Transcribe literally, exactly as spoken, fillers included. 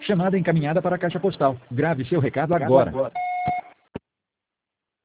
Chamada encaminhada para a caixa postal. Grave seu recado agora.